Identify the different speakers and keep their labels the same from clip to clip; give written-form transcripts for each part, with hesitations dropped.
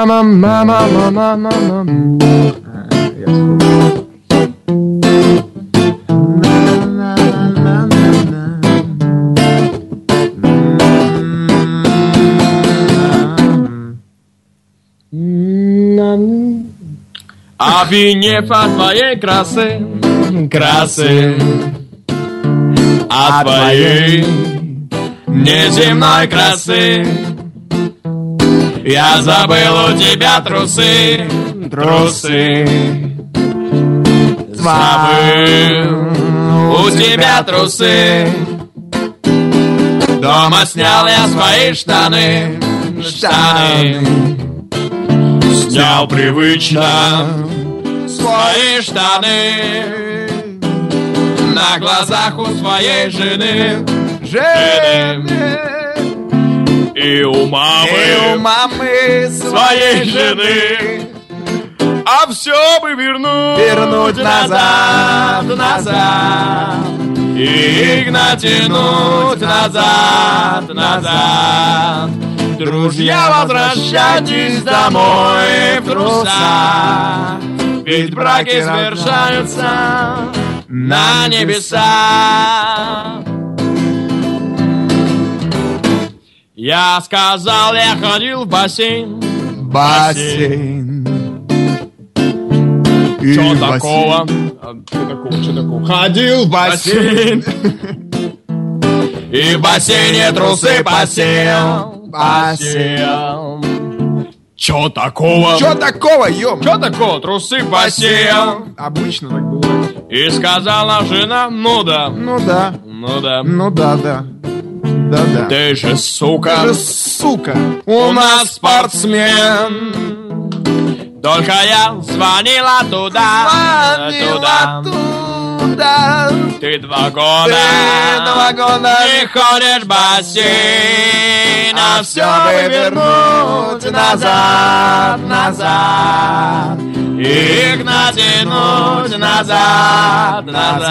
Speaker 1: Опьянев от твоей красы, от твоей неземной красы, я забыл у тебя трусы, забыл у тебя трусы. Дома снял я свои штаны, снял привычно свои штаны на глазах у своей жены. И у мамы своей жены. А все бы вернуть назад и натянуть назад. Друзья, возвращайтесь домой в трусах, ведь браки совершаются на небесах. Я сказал, я ходил в бассейн. Чё такого? Ходил в бассейн. И в бассейне трусы посеял. Чё такого?
Speaker 2: Ём?
Speaker 1: Чё такого? Трусы посеял.
Speaker 2: Обычно так бывает.
Speaker 1: И сказала жена, ну да. Ты же сука. У нас спортсмен. Только я звонила туда. Ты 2 года не ходишь в бассейн, а все бы вернуть назад их натянуть назад.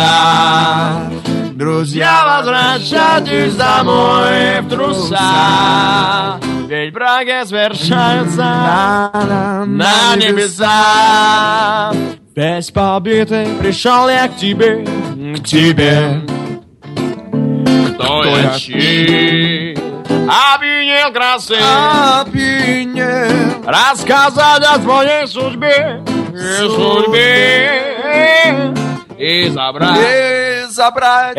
Speaker 1: Друзья, возвращайтесь домой в трусах, ведь браки совершаются на небесах. Весь побитый пришел я к тебе. Кто я чьи? Опьянел красы, рассказать о твоей судьбе и забрать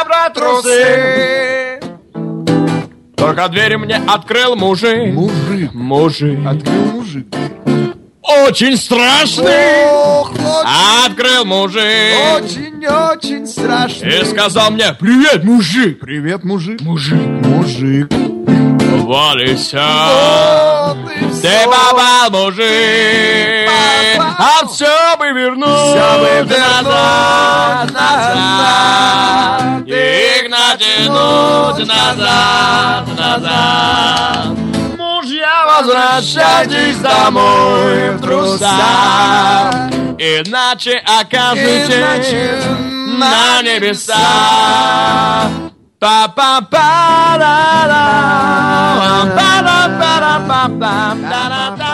Speaker 1: трусы. Только дверь мне открыл мужик.
Speaker 2: Открыл мужик.
Speaker 1: Очень страшный. Открыл мужик.
Speaker 2: Очень страшный.
Speaker 1: И сказал мне: привет, мужик.
Speaker 2: Мужик.
Speaker 1: Валися. Ты попал, мужик. А все бы вернуть назад. Их натянуть назад. Мужья, возвращайтесь домой в трусах, иначе окажетесь на небесах. Па-па-па-да-да, па-да-па-да-па-па-да-да-да.